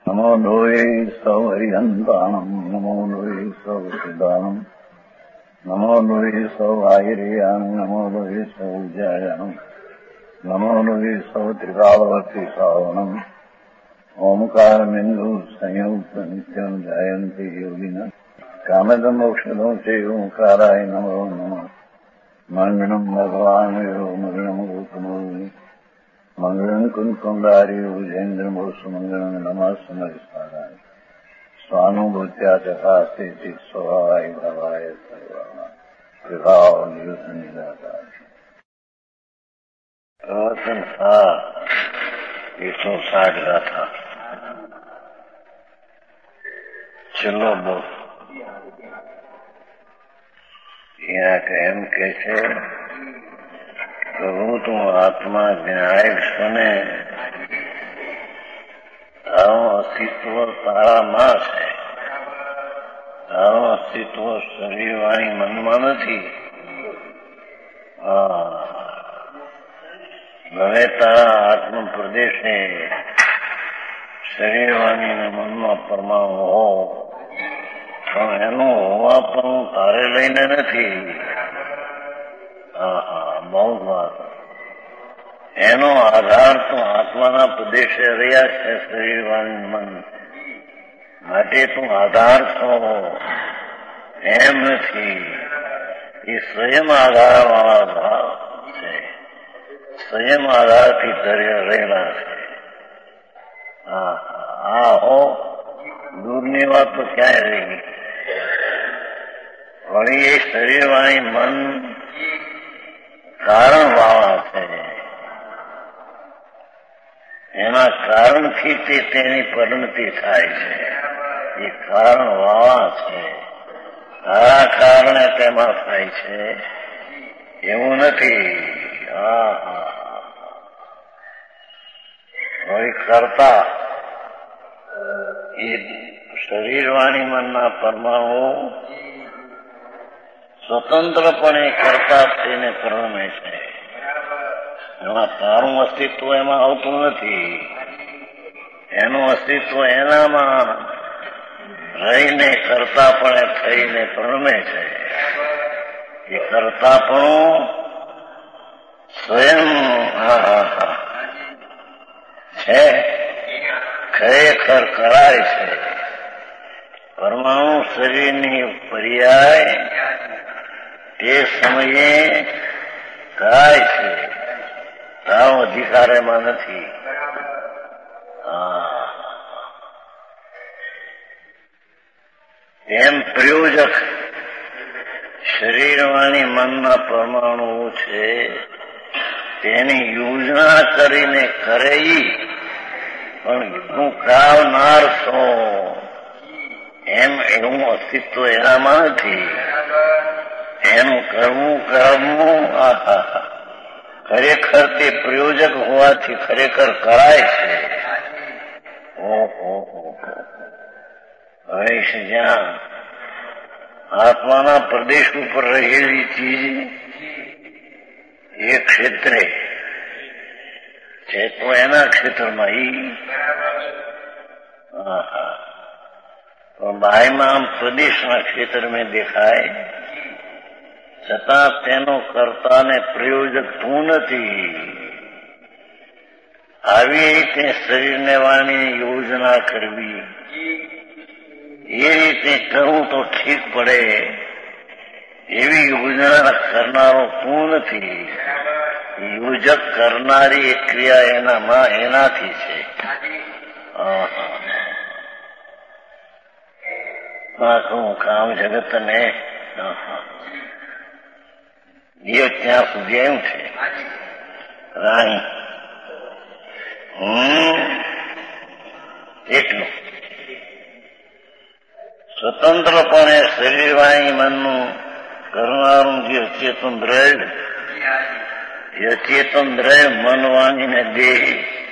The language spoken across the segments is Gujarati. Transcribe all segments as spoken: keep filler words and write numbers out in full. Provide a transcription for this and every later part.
નમો લોહે સૌ હરિહંતાણમ નમો લોહે સૌ સિદ્ધાણમ નમો લોહે સૌ આયર્યાન નમો લોહે સૌ જયાન નમો લોહે સૌ ત્રિકાળવર્તી શ્રાવણમ ઓમકાર બિંદુ સંયુક્ત નિત્યમ જયંતી યોગિના કામદમ મોક્ષદો છે ઓંકારાય નમો નમઃ મંગળમ ભગવાન મંગળમ ગૌતમો મંગળમ કુંકુંડાર્યો જૈન્દ્રમો સુમંગળમ નમઃ સમયસ્મરાય સ્વાનુભૂત્યા ચકાસ્તે ચિત સ્વભાવાય ભવાય સર્વમાં વિભાવ નિયુદ્ધ નિરાકાર પ્રવચન સાર એકસો સાઠ ગાથા છેલ્લો બોલ यहाँ एम कैसे प्रभु तुम आत्मा ज्ञायक सुने તારો અસ્તિત્વ તારામાં છે. તારો અસ્તિત્વ શરીર વાણી મનમાં નથી. ભલે તારા આત્મ પ્રદેશે શરીર વાણી અને મનમાં પરમાણુ હો, પણ એનું હોવા પણ તારે લઈને નથી. હા હા બહુ વાત. એનો આધાર તો આત્માના પ્રદેશે રહ્યા છે શરીર વાણી મન માટે તું આધાર છો એમ નથી. એ સ્વયં આધાર વાળા ભાવ છે, સ્વયં આધારથી ધર્યા રહેલા છે. હા હા હો દૂરની વાત તો ક્યાંય રહી. વળી એ શરીર વાણી મન કારણ વાળા છે. એના કારણથી તે તેની પરિણતિ થાય છે. એ કારણ વાળા છે. તારા કારણે તેમાં થાય છે એવું નથી. હા હા વળી કરતા એ શરીર વાણી મનના પરમાણુ સ્વતંત્રપણે કરતા તેને પરમે છે. એમાં તારું અસ્તિત્વ એમાં આવતું નથી. એનું અસ્તિત્વ એનામાં રહીને કરતાપણે થઈને પરમે છે. એ કરતાપણું સ્વયં છે, ખરેખર કરાય છે. પરમાણુ શરીરની પર્યાય તે સમયે કરાય છે. તારો અધિકાર એમાં નથી. એમ પ્રયોજક શરીરવાણી મનના પરમાણુ છે, તેની યોજના કરીને કરે પણ તું કરાવનાર છો એમ એવું અસ્તિત્વ એનામાં નથી. એનું કરવું કરવું આહા ખરેખર તે પ્રયોજક હોવાથી ખરેખર કરાય છે. ઓહો હવે જ્યાં આત્માના પ્રદેશ ઉપર રહેલી ચીજ એ ક્ષેત્રે છે તો એના ક્ષેત્રમાં ઈ પણ બાયમાં આમ પ્રદેશના ક્ષેત્ર મેં દેખાય છતાં તેનો કરતા ને પ્રયોજક તું નથી. આવી રીતે શરીરને વાણી યોજના કરવી એ રીતે કરવું તો ઠીક પડે. એવી યોજના કરનારો તું નથી. યોજક કરનારી એક ક્રિયા એનામાં એનાથી છે. આખું કામ જગતને એ ત્યાં સુધી એમ છે રાણી હમ એટલું સ્વતંત્રપણે શરીર વાણી મનનું કરનારું જે અચેતન દ્રવ્ય, એ અચેતન દ્રવ્ય મન વાણીને દેહ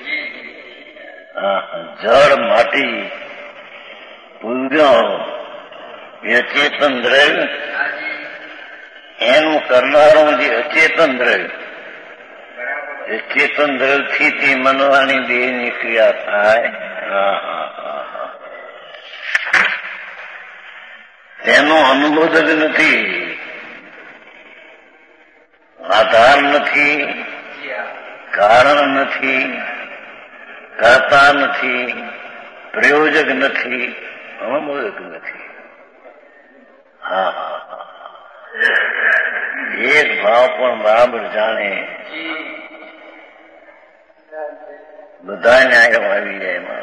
જળ માટી પૂજ્યો એ અચેતન દ્રવ્ય એનું કરનારું જે અચેતન દ્રવ્ય, એ ચેતન દ્રવ્યથી તે મનવાની દેહની ક્રિયા થાય. હા હા હા તેનો અનુબોધક નથી, આધાર નથી, કારણ નથી, કર્તા નથી, પ્રયોજક નથી, અનુબોધક નથી. હા હા હા એક ભાવ પણ બરાબર જાણે બધા ન્યાયો આવી જાય એમાં.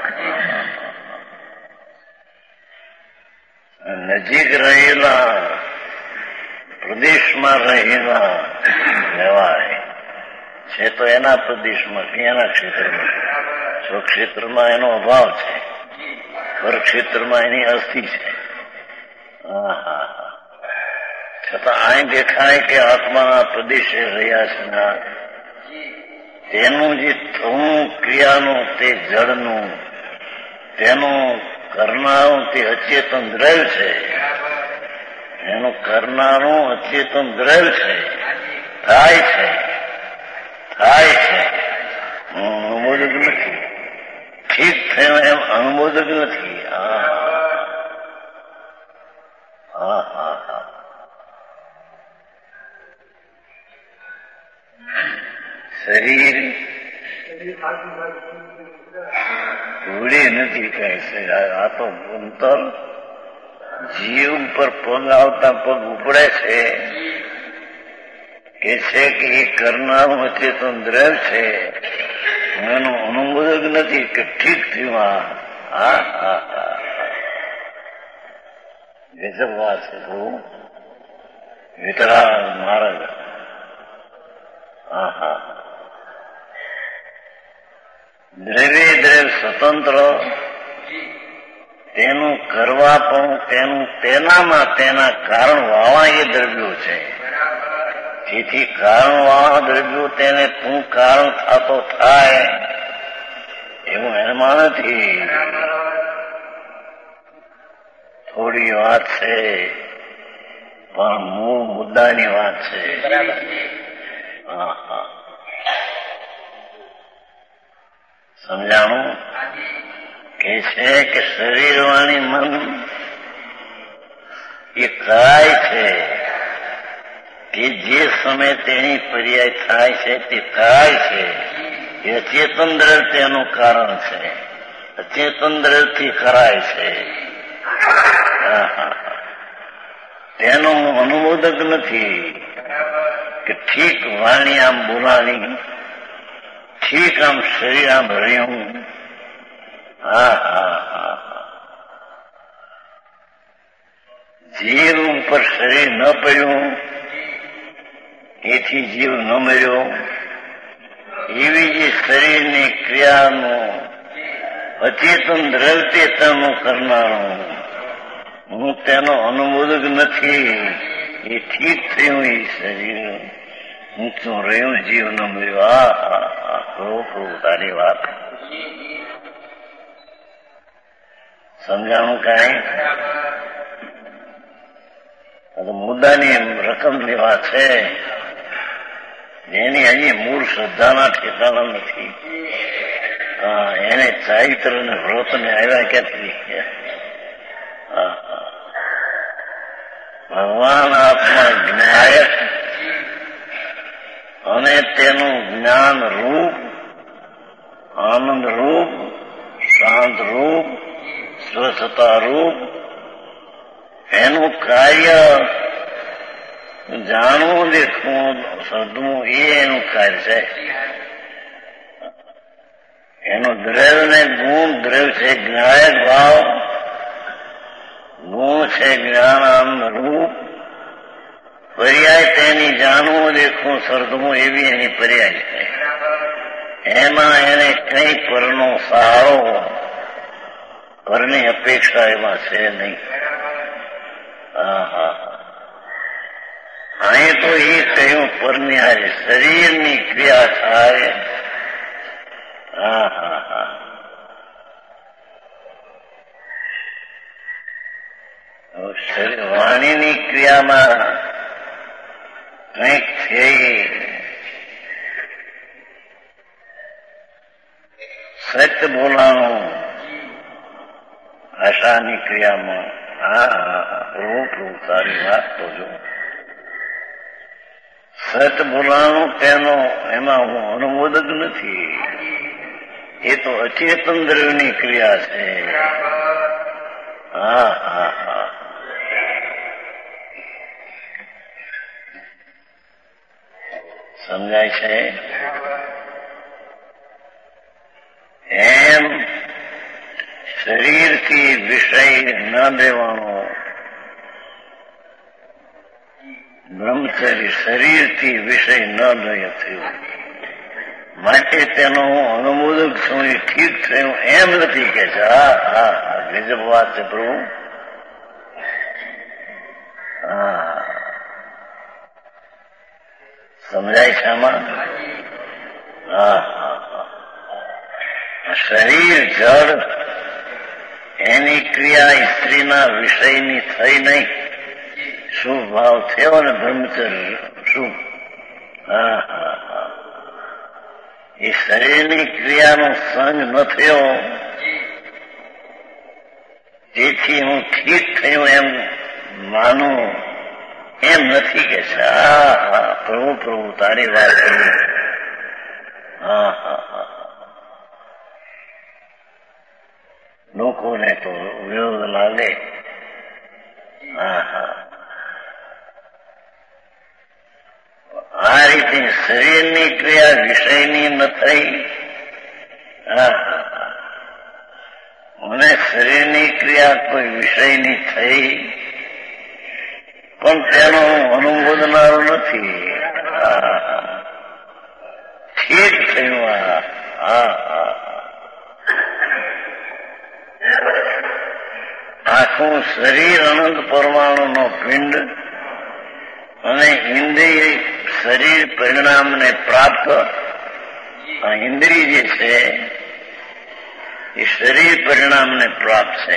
નજીક રહેલા પ્રદેશમાં રહેલા રહેવાય છે તો એના પ્રદેશમાં કે એના ક્ષેત્રમાં. સ્વક્ષેત્રમાં એનો અભાવ છે, પરક્ષેત્રમાં એની અસ્થિ છે. હા હા હા છતાં અહીં દેખાય કે આત્માના પ્રદેશે રહ્યા છે ના તેનું જે થવું ક્રિયાનું તે જળનું, તેનું કરનારું તે અચેતન દ્રવ્ય છે. એનું કરનારું અચેતન દ્રવ્ય છે, થાય છે થાય છે અનુબોધક નથી. ઠીક થયું એમ અનુબોધક નથી. હા હા હા હા શરીર ઉડે નથી કહે છે. આ તો અંતર જીવ ઉપર પગ આવતા પગ ઉપડે છે કે છે કે એ કરનારું અચેતન દ્રવ્ય છે. એનું અનુબોધક નથી કે ઠીક થયું. હા હા હા ગજબ વાત છે. બહુ વિતરાગ માર્ગ. હા હા દ્રવ્ય દ્રવ્ય સ્વતંત્ર, તેનું કરવા પણ તેનું તેનામાં તેના કારણ વાળા એ દ્રવ્યો છે. તેથી કારણ વાળા દ્રવ્યો તેને તું કારણ થતો થાય એવું એમાં નથી. થોડી વાત છે પણ મૂળ મુદ્દાની વાત છે. હા હા સમજાણું કે છે કે શરીર વાણી મન એ કાય છે કે જે સમય તેની પર્યાય થાય છે તે થાય છે. એ અચેતન દ્રવ્ય તેનું કારણ છે. અચેતન દ્રવ્યથી કરાય છે. તેનો અનુમોદક નથી કે ઠીક વાણી આમ બોલાણી, ઠીક આમ શરીર આમ રહ્યું. હા હા હા જીવ ઉપર શરીર ન પડ્યું એથી જીવ ન મર્યો. એવી જે શરીરની ક્રિયાનું અચેતન દ્રવ્ય તેનું કરનારું હું તેનો અનુમોદક નથી. એ ઠીક થયું. એ શરીર ઊંચું રહ્યું, જીવ ન મળ્યો. હા હા હા પ્રભુ તારી વાત સમજાણું કાંઈ? મુદ્દાની રકમની વાત છે જેની હજી મૂળ શ્રદ્ધાના ઠેકાણા નથી. હા એને ચારિત્ર ને વ્રત ને આવ્યા ક્યાંથી? ભગવાન આત્મા જ્ઞાયક અને તેનું જ્ઞાન રૂપ, આનંદ રૂપ, શાંત રૂપ, સ્વચ્છતા રૂપ એનું કાર્ય જાણવું, દેખવું, સમજવું એ એનું કાર્ય છે. એનું દ્રવ્ય ને ગુણ, દ્રવ્ય છે જ્ઞાયક ભાવ, ગુણ છે જ્ઞાન રૂપ, પર્યાય તેની જાણવું, દેખવું, સર્જવું એવી એની પર્યાય છે. એમાં એને કઈ પરનો સહારો, પરની અપેક્ષા એમાં છે નહીં. હા હા અહીં તો એ કહ્યું પરની હારે શરીરની ક્રિયા થાય. હા હા હા વાણીની ક્રિયામાં કંઈક થઈ સત્ય બોલાનું ભાષાની ક્રિયામાં હા પ્રભુ પ્રભુ તારી વાત તો જો સત બોલાણું તેનો એમાં હું અનુમોદક નથી. એ તો અચેતન દ્રવ્યની ક્રિયા છે. હા હા હા સમજાય છે. એમ શરીરથી વિષય ન દેવાનો. બ્રહ્મચર્ય શરીરથી વિષય ન લય થયું માટે તેનો હું અનુમોદક છું. એ ઠીક થયું એમ નથી કે છે. હા હા હા ગજબ વાત છે પ્રભુ. હા સમજાય છે આમાં. હા હા હા શરીર જળ એની ક્રિયા સ્ત્રીના વિષયની થઈ નહીં. શુભ ભાવ થયો ને બ્રહ્મચર્ય શુભ. હા હા હા એ શરીરની ક્રિયાનો સંગ ન થયો તેથી હું ઠીક થયું એમ માનું એમ નથી કે છે. હા હા પ્રભુ પ્રભુ તારી વાત પ્રભુ. હા હા હા લોકોને તો વિરોધ લાગે. હા હા આ રીતે શરીરની ક્રિયા વિષયની ન થઈ. હા હા મને શરીરની ક્રિયા કોઈ વિષયની થઈ પણ તેનો હું અનુમોદનારો નથી. ઠીક થયું. આ હા હા આખું શરીર અનંત પરમાણુનો પિંડ અને ઇન્દ્રિય શરીર પરિણામને પ્રાપ્ત. આ ઇન્દ્રિય જે છે એ શરીર પરિણામને પ્રાપ્ત છે.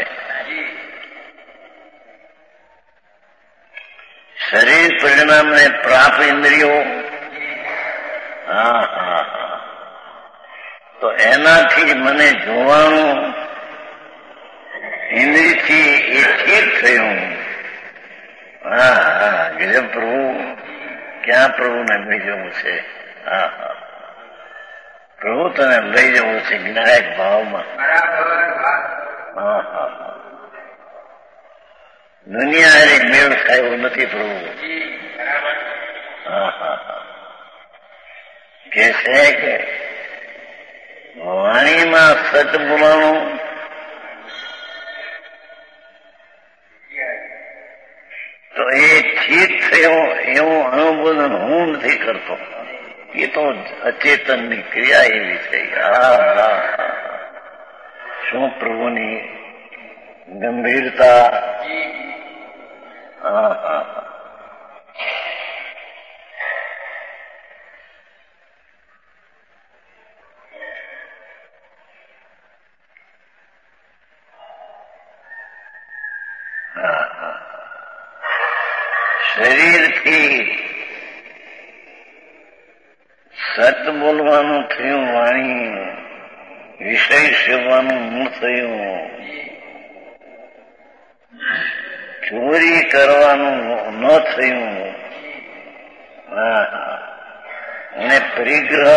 શરીર પરિણામને પ્રાપ્ત ઇન્દ્રિયો. હા હા હા તો એનાથી મને જોવાનું ઇન્દ્રિયથી એ ઠીક થયું. હા હા ગજબ પ્રભુ. ક્યાં પ્રભુને લઈ જવું છે. હા હા પ્રભુ તને લઈ જવું છે જ્ઞાયક ભાવમાં. હા હા હા દુનિયા એની મેળ થાય એવું નથી પ્રભુ. હા હા હા કે છે કે વાણીમાં સત બોલાણું તો એ ઠીક થયું એવું અનુબોધન હું નથી કરતો. એ તો અચેતનની ક્રિયા એવી છે. હા હા હા શું પ્રભુની ગંભીરતા. હા હા શરીરથી સત બોલવાનું થયું વાણી, વિષય સેવાનું ન થયું, ચોરી કરવાનું ન થયું, અને પરિગ્રહ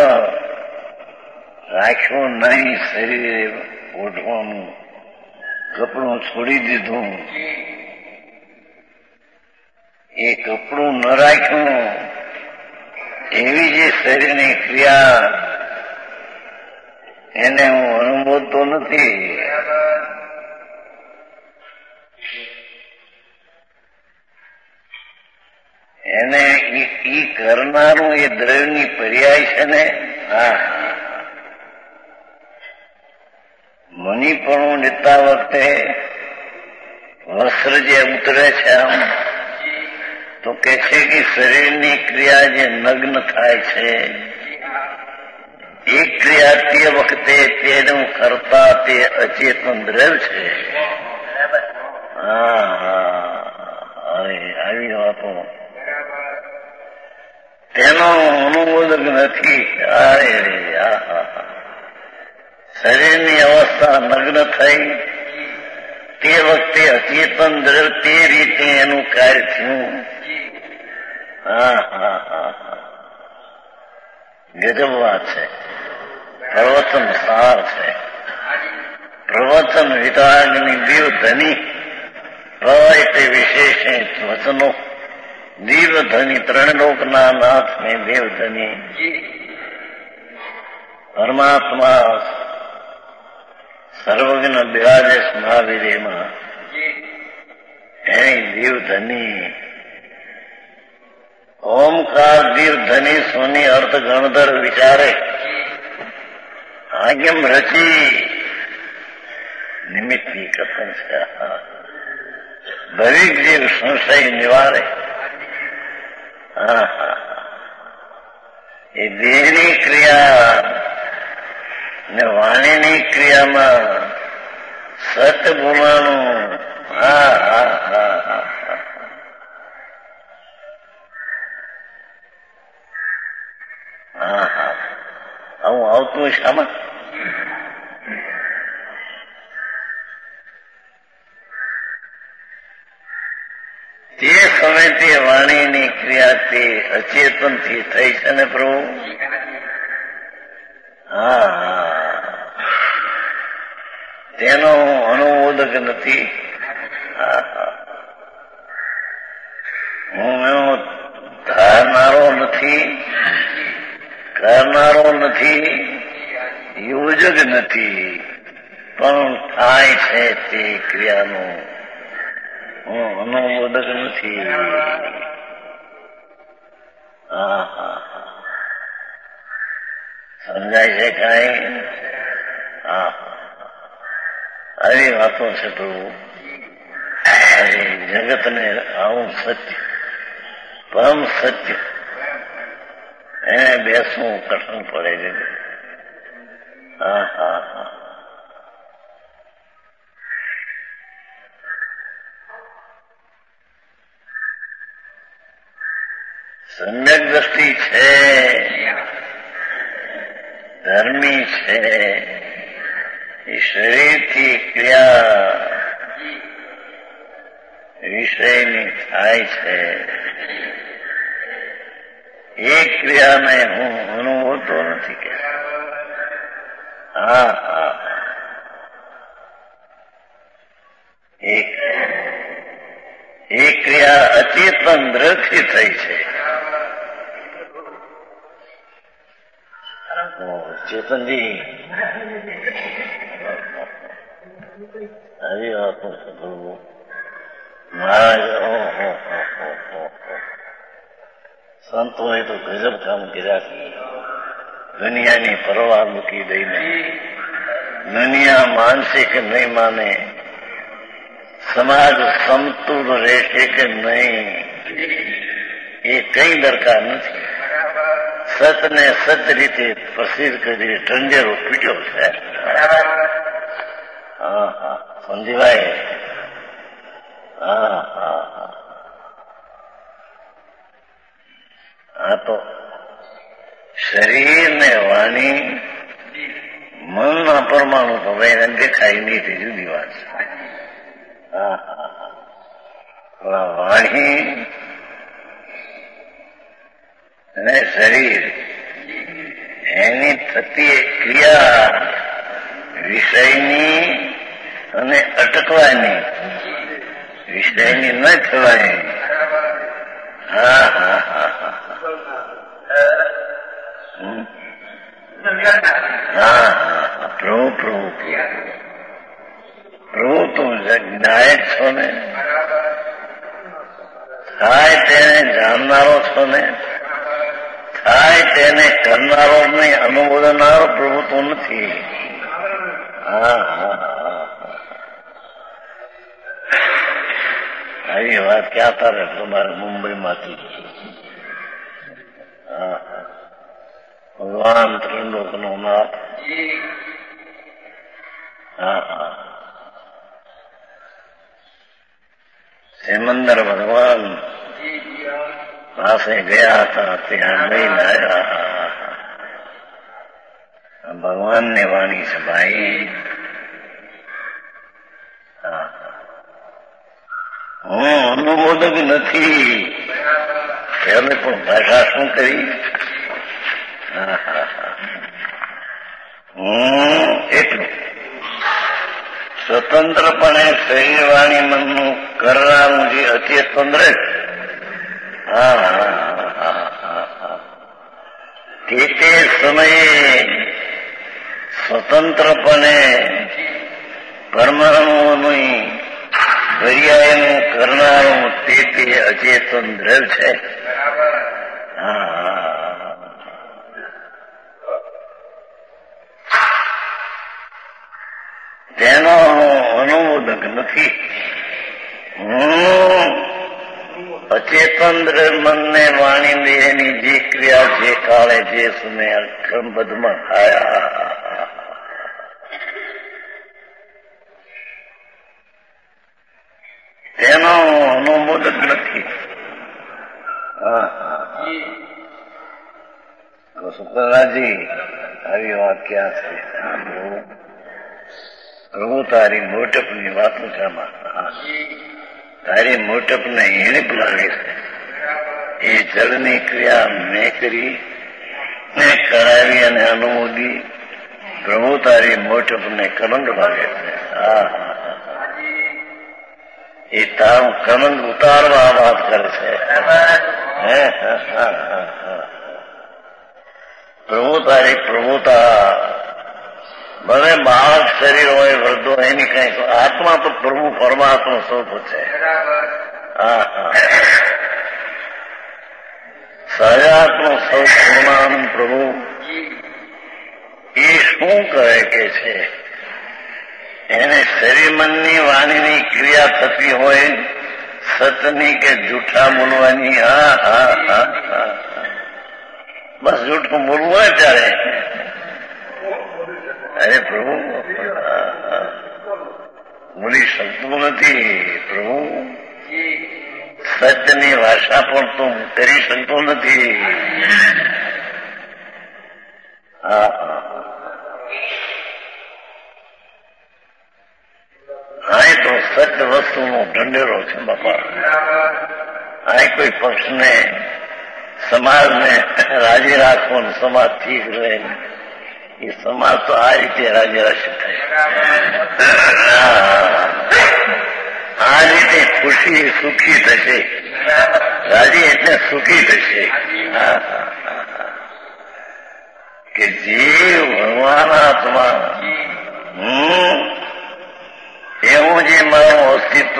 રાખ્યો નહીં, શરીરે ઓઢવાનું કપડું છોડી દીધું, એ કપડું ન રાખ્યું એવી જે શરીરની ક્રિયા એને હું અનુભવતો નથી. એને ઈ કરનારું એ દ્રવ્યની પર્યાય છે ને. હા મુનિપણું લેતા વખતે વસ્ત્ર જે ઉતરે છે આમ તો કે છે કે શરીરની ક્રિયા જે નગ્ન થાય છે એ ક્રિયા તે વખતે તેનું કરતા તે અચેતન દ્રવ્ય છે. હા હા આવી વાતો તેનો અનુમોદક નથી. અરે શરીરની અવસ્થા નગ્ન થઈ તે વખતે અચેતન દ્રવ્ય તે રીતે એનું કાર્ય થયું. હા હા હા હા ગજબ વાત છે. પ્રવચન સાર છે. પ્રવચન વિતાગની દેવ ધની હોય તે વિશેષ વચનો દેવ ધની ત્રણ લોકના નાથ ને દેવ ધની પરમાત્મા સર્વજ્ઞ બિરાજે મહાવીરેમાં એની દેવ ધની ઓમકાર દેવ ધની સોની અર્થ ગણધર વિચારે આજ્ઞમ રચી નિમિત્તી કથન છે. દરેક જીવ સંશય નિવારે. હા હા એ દેહની ક્રિયા ને વાણીની ક્રિયામાં સત્ય બોલવાનું. હા હા હા હા હા હા આવું આવતું શામાં તે સમય તે વાણીની ક્રિયા તે અચેતનથી થઈ છે ને પ્રભુ. હા હા તેનો હું અનુમોદક નથી. હા હા હું એનો ધારનારો નથી, કરનારો નથી, યોજક નથી, પણ થાય છે તે ક્રિયાનું હું અનુમોદક નથી. હા હા સમજાય છે કઈ? હા આવી વાતો છે પ્રભુ. જગતને આવું સત્ય પરમ સત્ય એને બેસવું કઠણ પડે છે. હા હા હા સમ્યક દ્રષ્ટિ છે, ધર્મી છે, એ શરીરથી ક્રિયા વિષયની થાય છે. એ ક્રિયાને હું અનુભવતો નથી કે. હા હા એક એ ક્રિયા અચેતન દ્રવ્યથી થઈ છે. ચેતનજી આવી વાતો છે પ્રભુ. મહારાજ ઓહો સંતોએ તો ગજબ કામ કર્યા. દુનિયાની પરવા મૂકી દઈને દુનિયા માનશે કે નહીં માને, સમાજ સમતુલ રહેશે કે નહીં, એ કઈ દરકાર નથી. સતને સત રીતે પ્રસિદ્ધ કરી ઢંઢેરો પીટ્યો છે. હા હા સમજીભાઈ. હા હા હા આ તો શરીર ને વાણી મનના પરમાણુ તો ભાઈ દેખાય નહીં તે જુદી વાત છે. હા હા હા વાણી અને શરીર એની થતી ક્રિયા વિષયની અને અટકવાની, વિષયની ન થવાની. હા હા હા હા હા હા પ્રભુ પ્રભુ પ્રભુ તું નાયક છો ને, થાય તેને જાણનારો છો ને, થાય તેને કરનારો નહીં, અનુમોદનારો પ્રભુ તો નથી. હા હા હા આવી વાત ક્યાં તારે તમારે મુંબઈમાંથી. હા ભગવાન ત્રિલોક નો નાથ. હા હા સિમંદર ભગવાન પાસે ગયા હતા, ત્યાં લઈને આવ્યા. ભગવાનની વાણી છે ભાઈ. હા હું અનુમોદક નથી. એને પણ ભાષા શું કરી? હું એટલું સ્વતંત્રપણે શરીર વાણી મનનું કરનારું જે અચેતન રહે, તે તે સમયે સ્વતંત્રપણે પરમાણુઓનું પર્યાયનું કરનારું તે તે અચેતન દ્રવ છે. તેનો અનુમોદક નથી. હું અચેતન દ્રવ મનને વાણી દેહની જે ક્રિયા જે કાળે જે સમય ક્રમબદ્ધમાં થયા તેનો અનુમોદક નથી. શુક્રરાજી આવી વાત ક્યાં છે? પ્રભુ તારી મોટપની વાતો છે. તારી મોટપને હીણપ લાગે છે. એ જળની ક્રિયા મેં કરી મેં કરાવી અને અનુમોદી. પ્રભુ તારી મોટપને કલંક લાગે છે. હા એ તારું કલંક ઉતારવા વાત કરે છે. પ્રભુ તારી પ્રભુતા ભલે બાળક શરીર હોય વૃદ્ધો એની કઈ આત્મા તો પ્રભુ પરમાત્મા સ્વરૂપ છે. હા હા સહજાત્મા સૌ પૂર્ણાનંદ પ્રભુ એ શું કહે કે છે? એને શરીર મનની વાણીની ક્રિયા થતી હોય સતની કે જૂઠા બોલવાની. હા હા હા હા બસ જૂઠું બોલવું હોય ત્યારે અરે પ્રભુ બોલી શકતું નથી. પ્રભુ સત્યની ભાષા પણ તું કરી શકતો નથી. હા હા તો સત્ય વસ્તુનો ઢંઢેરો છે બાપા. આ કોઈ પક્ષને સમાજને રાજી રાખવો ને સમાજ ઠીક રહે એ સમાજ તો આ રીતે રાજી રાશી થાય. આ રીતે ખુશી સુખી થશે. રાજી એટલે સુખી થશે. કે જીવ ભગવાન આત્મા હું એવું જે મારું અસ્તિત્વ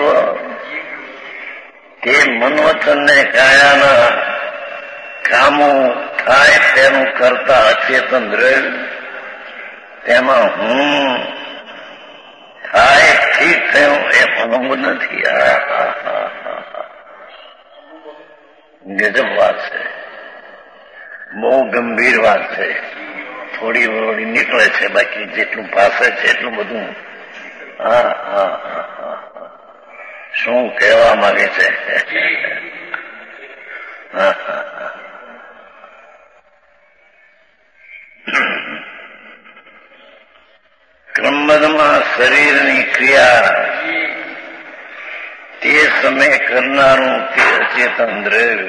તે મનવચનને કાયાના કામો થાય તેનું કરતા અચેતન દ્રવ તેમાં હું થાય ઠીક થયું એ અનુભવ નથી. ગજબ વાત છે. બહુ ગંભીર વાત છે. થોડી થોડી નીકળે છે બાકી જેટલું પાસે છે એટલું બધું હા હા હા શું કહેવા માંગે છે? હા હા ક્રમબદ્ધમાં શરીરની ક્રિયા તે સમય કરનારું તે અચેતન દ્રવ્ય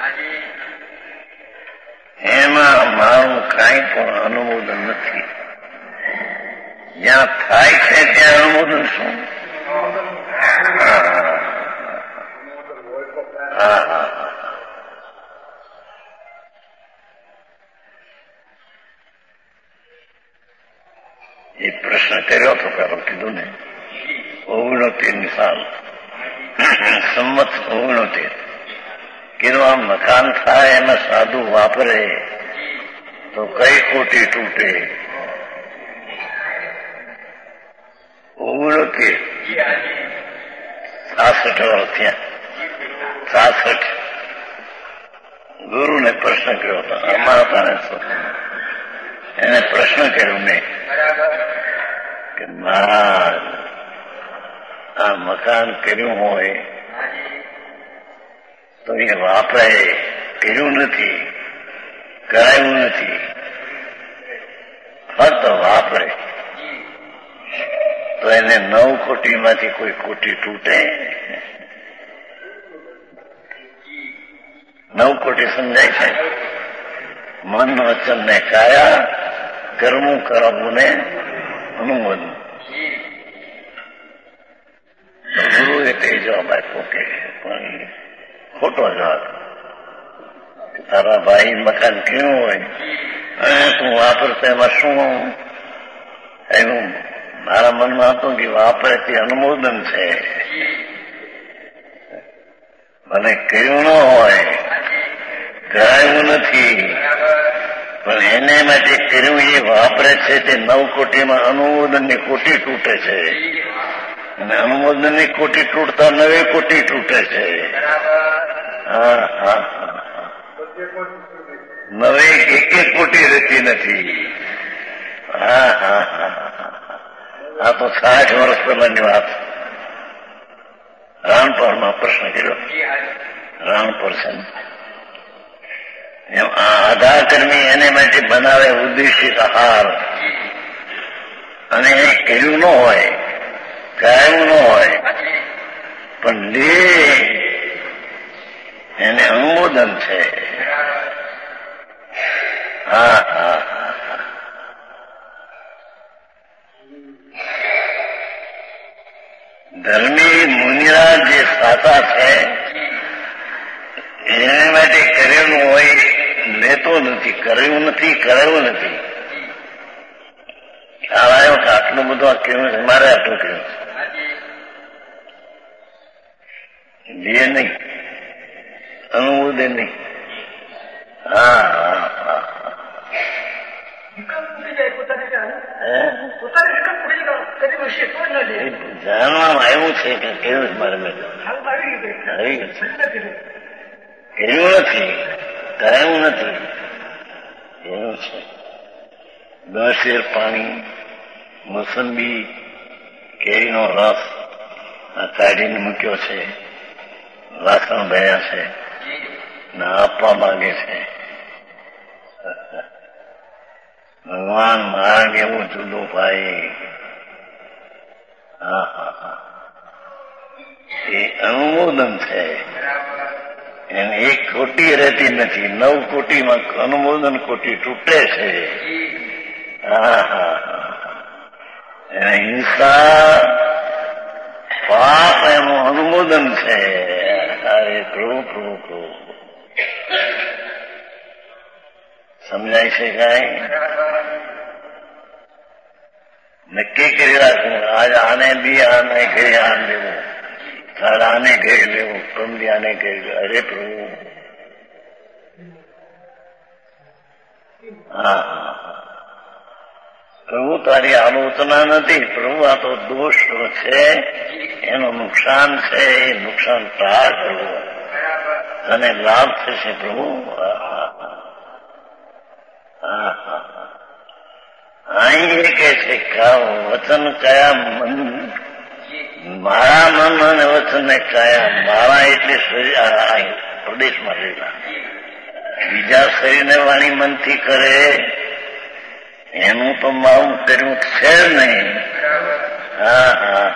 એમાં મારું કાંઈ પણ અનુમોદન નથી. જ્યાં થાય છે ત્યાં અનુમોદન શું? હા હા એ પ્રશ્ન કર્યો તો પેલો કીધું ને ઓગણોતેર ની સાલ સંમત ઓગણોતેર કીધું આમ મકાન થાય એમાં સાધુ વાપરે તો કઈ ખોટી તૂટે? ઓગણોતેર સાસઠ વર્ષ થયા. સાસઠ ગુરુને પ્રશ્ન કર્યો હતો. અમારા પાસે એને પ્રશ્ન કર્યો મેં કે મહારાજ આ મકાન કર્યું હોય તો એ વાપરાય કર્યું નથી, કરાયું નથી, ફક્ત વાપરે તો એને નવ કોટીમાંથી કોઈ કોટી તૂટે? નવ કોટી સમજાય છે. મન વચન ને કાયા, કરવું કરવું ને અનુમોદન. ગુરુએ તે જવાબ આપ્યો કે પણ ખોટો જવાબ. તારા ભાઈ મકાન કેવું હોય અને તું વાપરતો એમાં શું એનું મારા મનમાં હતું કે વાપરે તે અનુમોદન છે. મને કર્યું ન હોય, કરાયું નથી, પણ એને માટે કર્યું એ વાપરે છે તે નવ કોટીમાં અનુમોદનની કોટી તૂટે છે અને અનુમોદનની કોટી તૂટતા નવે કોટી તૂટે છે. હા હા નવે એક એક કોટી રહેતી નથી. હા હા હા આ તો સાઠ વર્ષ પહેલાની વાત. રાણપરમાં પ્રશ્ન કર્યો. રાણપર છે એમ આ આધાર કર્મી એને માટે બનાવે ઉદ્દેશિત આહાર અને એ કર્યું ન હોય, કાયમ ન હોય, પણ લે એને અનુમોદન છે. હા હા ધર્મી મુનિરા જે સાચા છે એને માટે કરેલું હોય લેતો નથી, કર્યું નથી, કરાયું નથી. ખ્યાલ આવ્યો કે આટલું બધું આ કેવું છે, મારે આટલું કેવું છે. લે નહીં, અનુમોદે નહીં. હા હા હા જાણવામાં આવ્યું છે કે કેવું છે મારે મેં કર્યું નથી, કરાયું નથી એવું છે. દસ શેર પાણી, મોસંબી, કેરીનો રસ આ કાઢીને મૂક્યો છે, વાસણ ભર્યા છે ને આપવા માંગે છે. ભગવાન માર્ગ એવું જુદું ભાઈ. હા હા હા એ અનુમોદન છે. એને એક કોટી રહેતી નથી, નવ કોટીમાં અનુમોદન કોટી તૂટે છે. હા હા એને હિંસા પાપ એનું અનુમોદન છે. અરે પ્રભુ પ્રભુ પ્રભુ સમજાય છે કાંઈ? નક્કી કરી રાખવું આજ આને બી આને ઘરે આને લેવું, કાલ આને ઘરે લેવું, કમદી આને ઘરે લેવું. અરે પ્રભુ હા પ્રભુ તારી આલોચના નથી પ્રભુ, આ તો દોષ છે, એનું નુકસાન છે, એ નુકસાન ટાળ પ્રભુ, તને લાભ થશે પ્રભુ. અહીં એ કે છે વચન કયા મન, મારા મન અને વચન ને કયા, મારા એટલે પ્રદેશમાં રહેલા, બીજા શરીરને વાણી મનથી કરે એનું તો મારું કર્યું છે નહીં. હા હા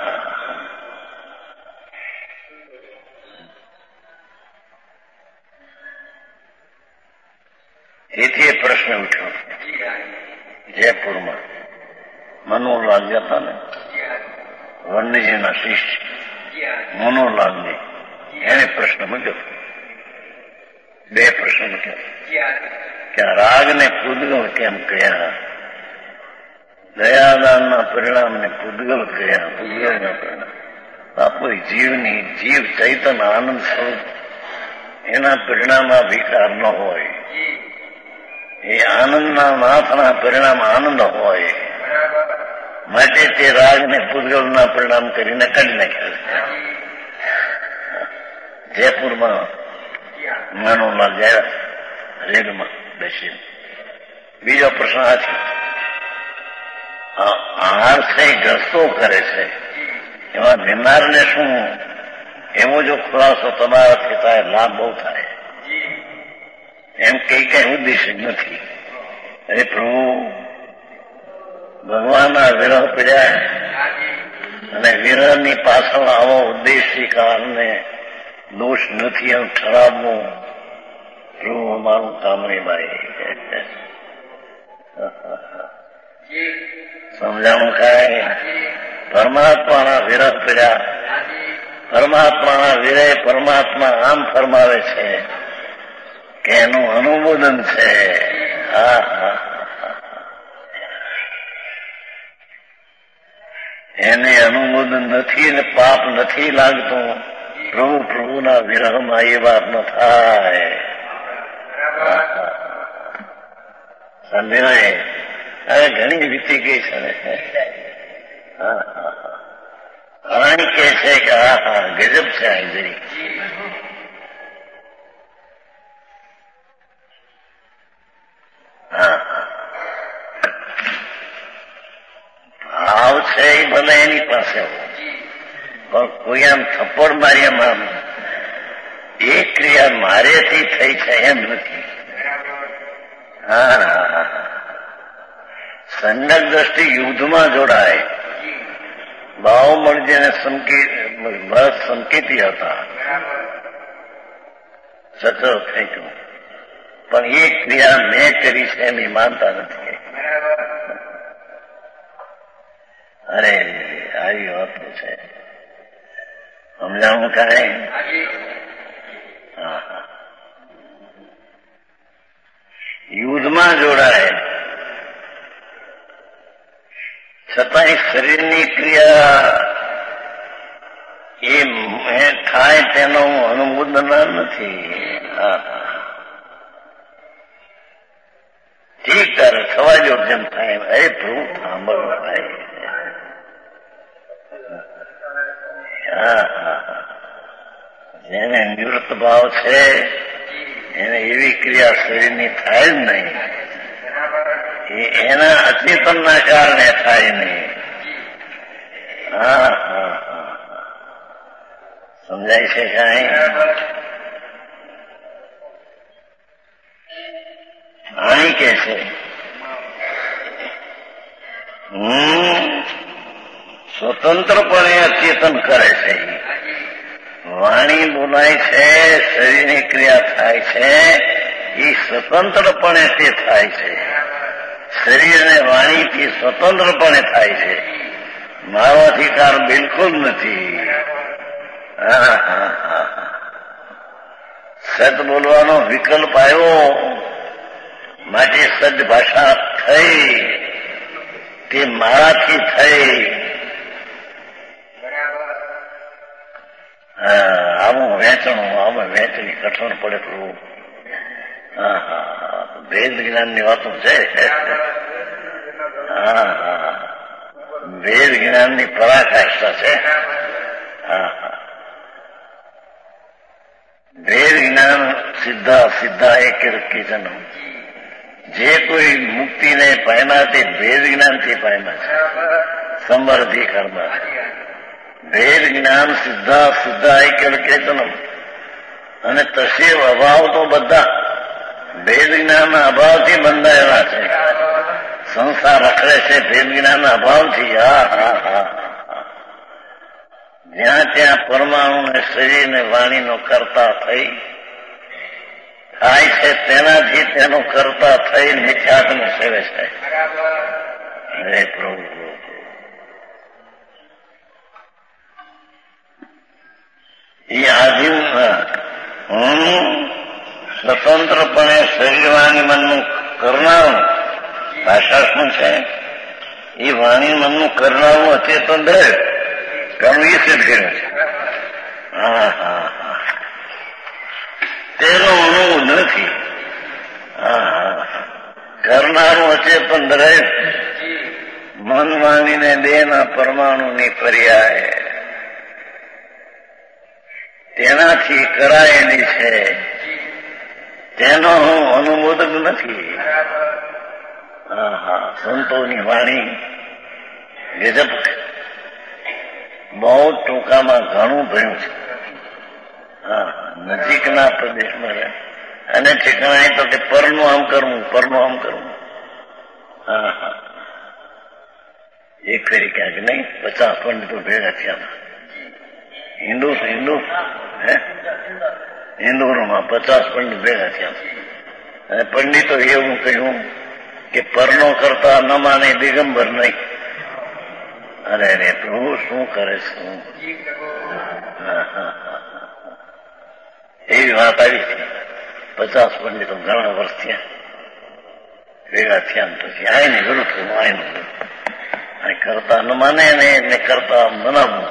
એથી એ પ્રશ્ન ઉઠ્યો જયપુરમાં. મનોલાલ જતા ને વન્યજીના શિષ્ય મનોલાલજી, એને પ્રશ્ન મૂક્યો. બે પ્રશ્ન મૂક્યો કે રાગને પૂદગલ કેમ કહ્યા, દયાદાનના પરિણામને પૂદગલ કહ્યા. પૂદગલના પરિણામ બાપુ જીવની જીવ ચૈતન આનંદ સ્વરૂપ, એના પરિણામમાં વિકાર ન હોય, એ આનંદના નાથના પરિણામ આનંદ હોય, માટે તે રાગને પૂદગલના પરિણામ કરીને કાઢી નાખ્યા. જયપુરમાં મનોલાલ ગયા રેલમાં બેસીને. બીજો પ્રશ્ન આ છે, આહાર છે ગ્રસ્તો કરે છે, એમાં બીમારને શું, એવો જો ખુલાસો તમારાથી થાય લાભ બહુ થાય. એમ કઈ કઈ ઉદ્દેશ નથી. અરે પ્રભુ ભગવાનના વિરહ પીડ્યા અને વિરહની પાછળ આવો ઉદ્દેશી કારણે દોષ નથી એમ ઠરાવવું પ્રભુ અમારું કામની બાઈ. સમજાણું કાંઈ? પરમાત્માના વિરહ પીડા, પરમાત્માના વિરહ પરમાત્મા આમ ફરમાવે છે કે એનું અનુમોદન છે. હા હા એને અનુમોદન નથી ને પાપ નથી લાગતું. પ્રભુ પ્રભુના વિરહમાં એ વાત ન થાય. સમજાય? હવે ઘણી વીતી ગઈ છે. હા હા રાણી કે છે કે હા હા ગજબ છે હાજરી. હા ભાવ છે એ ભલે એની પાસે પણ કોઈ આમ થપ્પડ માર્યામાં એ ક્રિયા મારેથી થઈ છે એમ નથી. હા હા હા સંજ્ઞક દ્રષ્ટિ યુદ્ધમાં જોડાય. બાહુબલી જેને ભરત સંકેતી હતા, સચોટ થઈ ગયું, પણ એ ક્રિયા મેં કરી છે એમ એ માનતા નથી. અરે આવી વાતો છે. સમજાવું કાંઈ? હા હા યુદ્ધમાં જોડાય છતાંય શરીરની ક્રિયા એ થાય તેનો અનુમોદન નથી. ઠીક તારે થવા જો જેમ થાય. અરે પ્રભુ સાંભળો ભાઈ. હા હા જેને નિવૃત્ત ભાવ છે એને એવી ક્રિયા શરીરની થાય જ નહીં. એના અચેતનના કારણે થાય નહીં. હા હા હા સમજાય છે કાંઈ? અહીં કે છે હમ સ્વતંત્રપણે અચેતન કરે છે. વાણી બોલાય છે, શરીરની ક્રિયા થાય છે, એ સ્વતંત્રપણે તે થાય છે. શરીર અને વાણીથી સ્વતંત્રપણે થાય છે. મારો અધિકાર બિલકુલ નથી. હા હા હા સત બોલવાનો વિકલ્પ આવ્યો માટે સદ ભાષા થઈ, તે મારાથી થઈ. આવું વેચણું આમાં વેચણી કઠણ પડે પ્રભુ. હા હા ભેદ જ્ઞાનની વાતો છે. હા હા ભેદ જ્ઞાનની પરાકાષ્ઠા છે. હા હા ભેદ જ્ઞાન સીધા સીધા એક કિચન. જે કોઈ મુક્તિને પામ્યા તે ભેદ જ્ઞાનથી પામ્યા છે. સમૃદ્ધિ કર્મા ભેદ જ્ઞાન સીધા સીધા એક કેતનમ. અને તસેવ અભાવ તો બધા ભેદ જ્ઞાનના અભાવથી બંધાયેલા છે. સંસાર રખડે છે ભેદ જ્ઞાનના અભાવથી. હા હા હા જ્યાં ત્યાં પરમાણુને શરીરને વાણીનો કરતા થઈ થાય છે, તેનાથી તેનો કરતા થઈ મિથ્યાત્મ સેવે છે. હે પ્રભુ એ આધીન હું સ્વતંત્રપણે શરીર વાણી મનનું કરનારું. ભાષા શું છે? એ વાણી મનનું કરનારું અચેતન દરેક ઘણું એ સિદ્ધ કર્યું છે. હા હા હા તેનો અનુભવ નથી. હા હા કરનારું અચેતન દરેક મન વાણીને દેહના પરમાણુની પર્યાય તેનાથી કરાયેલી છે. તેનો હું અનુમોદક નથી. હા હા સંતોની વાણી ગજબ બહુ ટૂંકામાં ઘણું ભર્યું છે. હા નજીકના પ્રદેશમાં રહે અને ઠેકાણા તો કે પરનું આમ કરવું પરનું આમ કરવું. હા હા એક ફેરી ક્યાંક નહીં પચાસ પંડિતો ભેગા થયા. હિન્દુ હિન્દુ હે હિન્દુમાં પચાસ પંડિત ભેગા થયા. અને પંડિતો એવું કહ્યું કે પરનો કરતા ન માને દિગંબર નહીં. અરે રે પ્રભુ શું કરે શું? એવી વાત આવી હતી. પચાસ પંડિતો ઘણા વર્ષ થયા ભેગા થયા પછી આયને વિરુદ્ધ થયું. આયનું વિરુદ્ધ કરતા ન માને ને એને કરતા મનાવવું.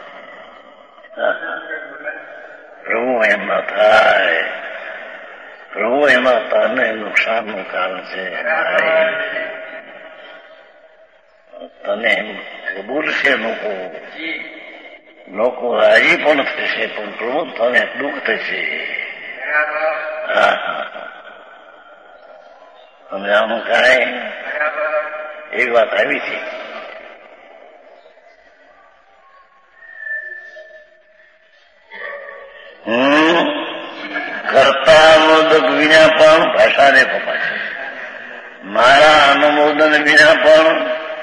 પ્રભુ એમ ના થાય. પ્રભુ એમાં તને નુકસાનનું કારણ છે. તને કબૂલ છે લોકો લોકો રાજી પણ થશે પણ પ્રભુ તને દુઃખ થશે. હા હા તમે આનું કાંઈ એક વાત આવી છે. હમ કરતા અનુમોદક વિના પણ ભાષાને પપ્પા છે. મારા અનુમોદન વિના પણ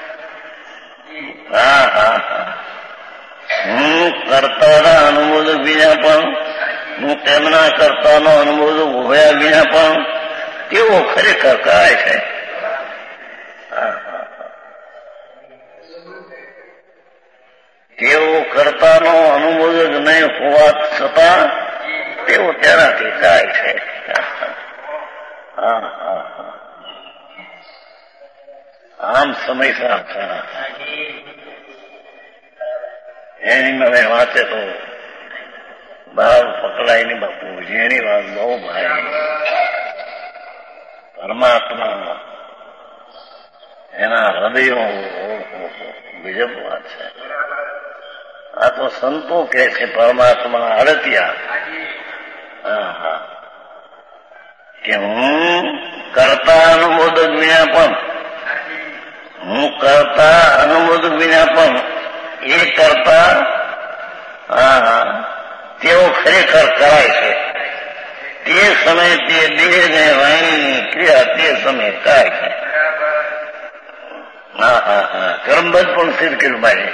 હા હા હા હું કરતાના અનુમોદક વિના પણ હું તેમના કરતાનો અનુમોદક હોયા વિના પણ તેઓ ખરેખર કરાય છે. તેઓ કરતાનો અનુમોદક નહીં હોવા છતાં તેઓ તેનાથી થાય છે. હા હા આમ સમયસર થયા એની મને વાંચે તો બહાર પકડાય નહીં બાપુ. જેની વાત બહુ ભાઈ પરમાત્મા એના હૃદયો બીજબ વાત છે. આ તો સંતો કહે છે પરમાત્માના અડતિયા. હા હા કે હું કરતા અનુમોદક વિના પણ હું કરતા અનુમોદક વિના પણ એ કરતા હા હા તેઓ ખરેખર કરાય છે. તે સમયે તે દેહ ને વાણીની ક્રિયા તે સમયે કરાય છે. હા હા હા કર્મબંધ પણ સિદ્ધ કર્યું ભાઈ.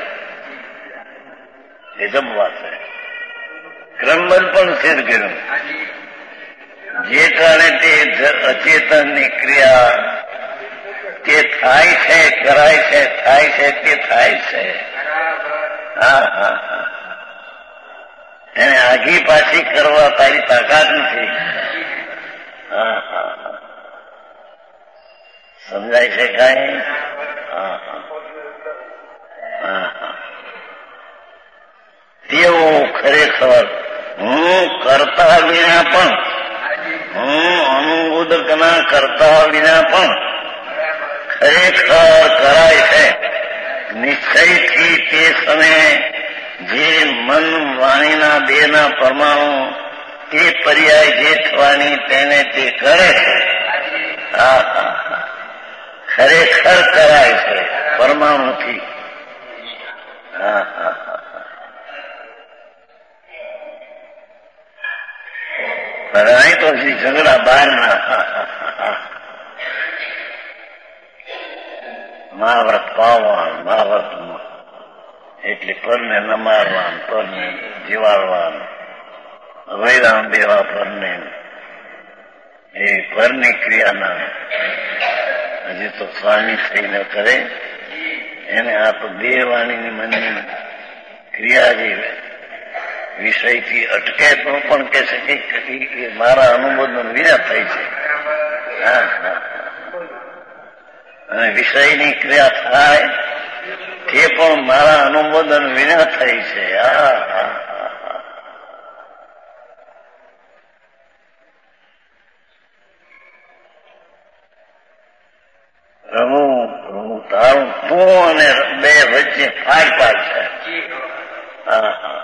એ જબ વાત છે. ક્રમબંધ પણ સિદ્ધ કર્યું. જે કારણે તે અચેતનની ક્રિયા તે થાય છે કરાય છે થાય છે તે થાય છે. હા હા હા એને આગી પાછી કરવા તારી તાકાત નથી. હા હા હા સમજાય છે કાંઈ? હા હા હા હા તેઓ ખરેખર હું કરતા વિના પણ હું અનુમોદકના કરતા વિના પણ ખરેખર કરાય છે. નિશ્ચયથી તે સમયે જે મન વાણીના દેહના પરમાણુ તે પર્યાય જે થવાની તેને તે કરે છે. હા હા હા ખરેખર કરાય છે પરમાણુથી. હા હા હા પણ અહીં તો હજી ઝઘડા બહારના. મહાવ્રત પાવવાન મહાવ્રત એટલે પરને ન મારવાન પરને જીવાડવાન વૈરામ દેવા પરને એ પરની ક્રિયાના હજી તો સ્વામી થઈને કરે એને આ તો દેહવાણીની મનની ક્રિયા જે વિષયથી અટકે તો પણ કહે છે કે મારા અનુમોદન વિના થાય છે. હા હા અને વિષયની ક્રિયા થાય તે પણ મારા અનુમોદન વિના થઈ છે. હા હા પ્રભુ પ્રભુ તારું તું અને બે વચ્ચે ફાર પાડ છે. હા હા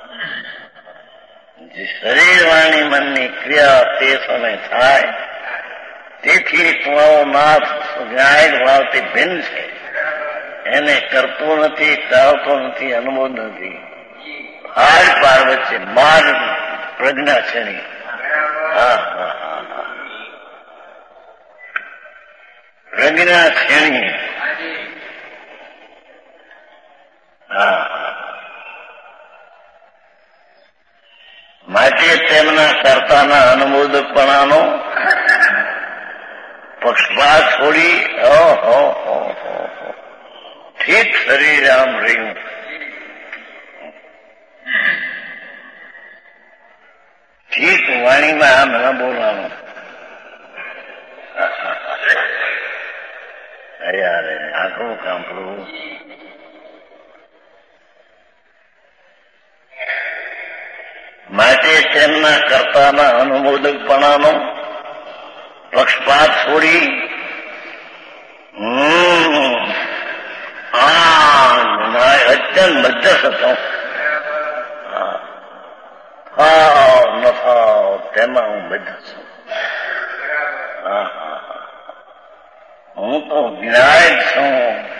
જે શરીર વાણી મનની ક્રિયા તે સમય થાય તેથી તમારો નાથ જાહેર ભાવથી ભિન્ન છે. એને કરતો નથી કરાવતો નથી અનુભવ નથી. હાર પાર વચ્ચે માર્ગ પ્રજ્ઞા છે નહીં. હા હા હા હા પ્રજ્ઞા છેણી. હા માટે તેમના કર્તાના અનુમોદકપણાનો पक्षपात छोड़ी ओ हो हो हो ठीक शरीर आम रही ठीक वाणी में आम न बोलानो अरे आंखों कांपड़ू માટે તેમના કર્તાના અનુમોદકપણાનો પક્ષપાત છોડી આ અત્યંત મધ્યસ્થ હતો થાવ ન થાવ તેમાં હું મધ્યસ્થ હું તો વિનાયક છું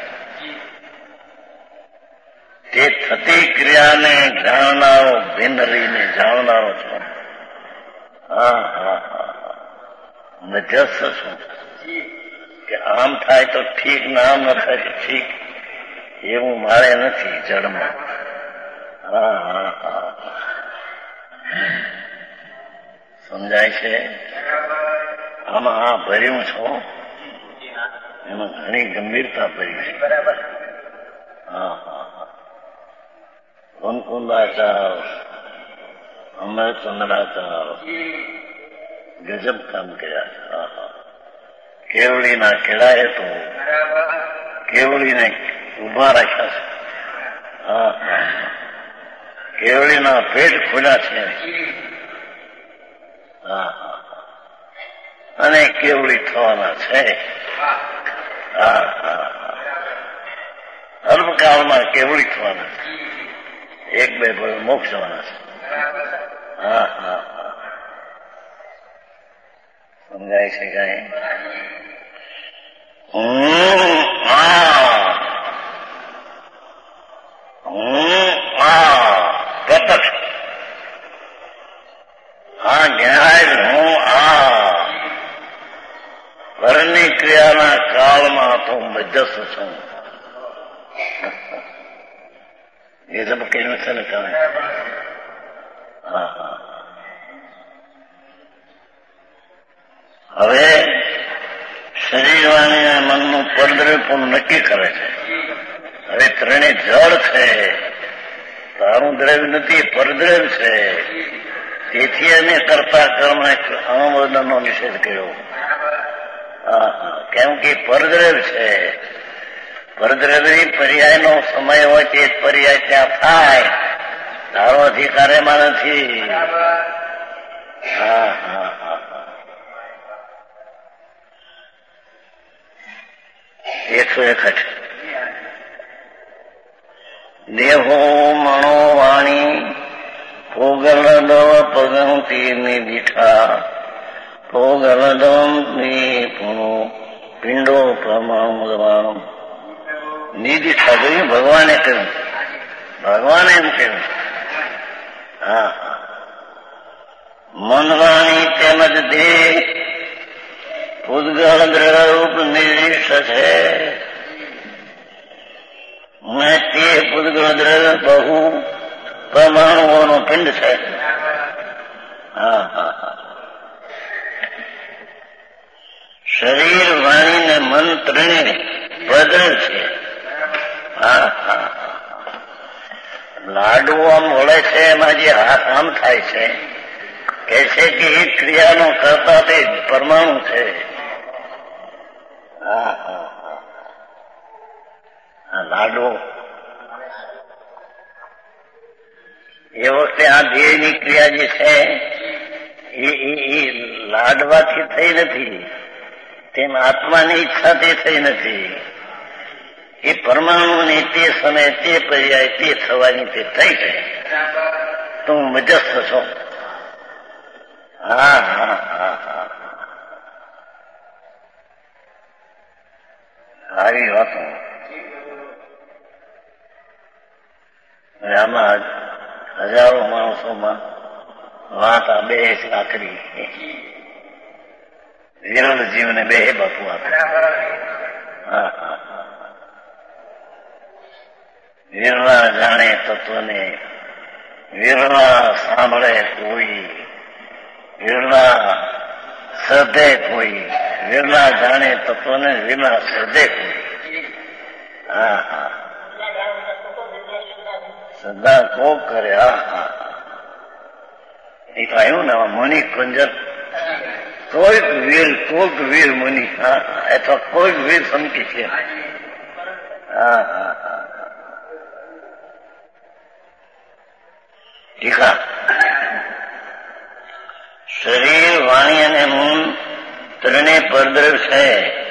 તે થતી ક્રિયાને જાણનારો ભિન્ન રહીને જાણનારો છું હા હા હા મધ્યસ્થ છું કે આમ થાય તો ઠીક ને આમ ન થાય તો ઠીક એવું મારે નથી જળમાં હા હા હા સમજાય છે આમાં આ ભર્યું છું એમાં ઘણી ગંભીરતા ભરી છે બરાબર હા હા હા કુંકુંદાચાર અમરચંદ્રાચાર ગજબ કામ કર્યા છે કેવડીના કેળાએ તો કેવડીને ઉભા રાખ્યા છે હા હા કેવડીના પેટ ખુલ્યા છે હા હા અને કેવડી થવાના છે હા હા અલ્પકાળમાં કેવડી થવાના એક બે ભર મોક્ષ જવાના છે હા હા હા સમજાય છે કઈ હું આ હું આ પ્રત્યક્ષ હા ન્યાય હું આ પરની ક્રિયાના કાળમાં તો મધ્યસ્થ છું એ જબ કહ્યું છે ને તમે હા હા હવે શરીર વાણી મનનું પરદ્રવ્ય પણ નક્કી કરે છે હવે ત્રણે જળ છે તારું દ્રવ્ય નથી પરદ્રવ્ય છે તેથી અમે કરતા કર્મ અનુમોદનનો નિષેધ કર્યો હા હા કેમ કે પરદ્રવ્ય છે પરદ્રવ્યની પર્યાયનો સમય હોય તે પર્યાય ત્યાં થાય તારો અધિકાર એમાં નથી હા હા હા એકસો એકઠ દેહો મણો વાણી પોગલદ પગંતી ની દીઠા પોગલદમ ની પુણો પિંડો પ્રમાણ નિદીઠા જોયું ભગવાને કહ્યું ભગવાને એમ કહ્યું હા હા મનવાણી તેમજ દેહ ઉદગળ દ્રવરૂપ નિર્દિષ્ટ છે ને તે ઉદગળ દ્રવ્ય બહુ પરમાણુઓનો પિંડ છે હા હા હા શરીર વાણી ને મન ત્રણે પ્રદ્રવ છે હા હા લાડુ આમ વળે છે એમાં જે હાથ આમ થાય છે કે છે કે એ ક્રિયાનો કરતા તે પરમાણુ છે હા હા હા લાડુ એ વખતે આ દેહની ક્રિયા જે છે એ લાડવાથી થઈ નથી તેમ આત્માની ઈચ્છાથી થઈ નથી એ પરમાણુની તે સમયે તે પર્યાય તે થવાની તે થઈ છે તો હું મધ્યસ્થ છું હા હા હા હા સારી વાતો આમાં હજારો માણસોમાં વાત આ બે આખરી વિરલ જીવને બે બાપુ આપે હા હા વિરલા જાણે તત્વને વિરલા સાંભળે કોઈ વિરલા શ્રદ્ધે કોઈ વિરલા જાણે તત્વને વિના સર્જે કોઈ. હા હા સદા કોક કરે. હા હા એ કહ્યું ને મણિ કુંજર કોઈક વીર કોક વીર મુનિ. હા અથવા કોઈક વીર સમકી છે. હા હા હા ટીકા શરીર વાણી અને મન ત્રણે પરદ્રવ છે.